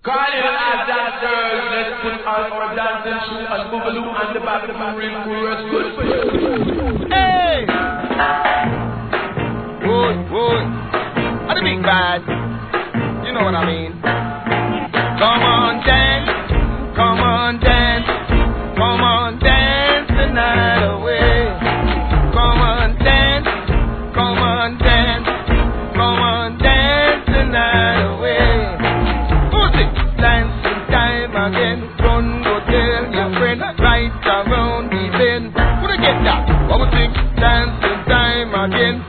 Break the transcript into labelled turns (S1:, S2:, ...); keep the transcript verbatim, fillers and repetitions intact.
S1: Calling our dancers, let's put on our dancing shoe and boogaloo and the back of the real cool rest good for you.
S2: Hey! Wood, wood. Are the big bad? You know what I mean. Come on, dance. Come on, dance. Come on, dance the night away. Come on, dance. Come on, dance. Come on, dance the night away. Who's it? Dancing time again. Run, go tell your friend. Right around the bend. Who to get that? What was it? Dancing time again.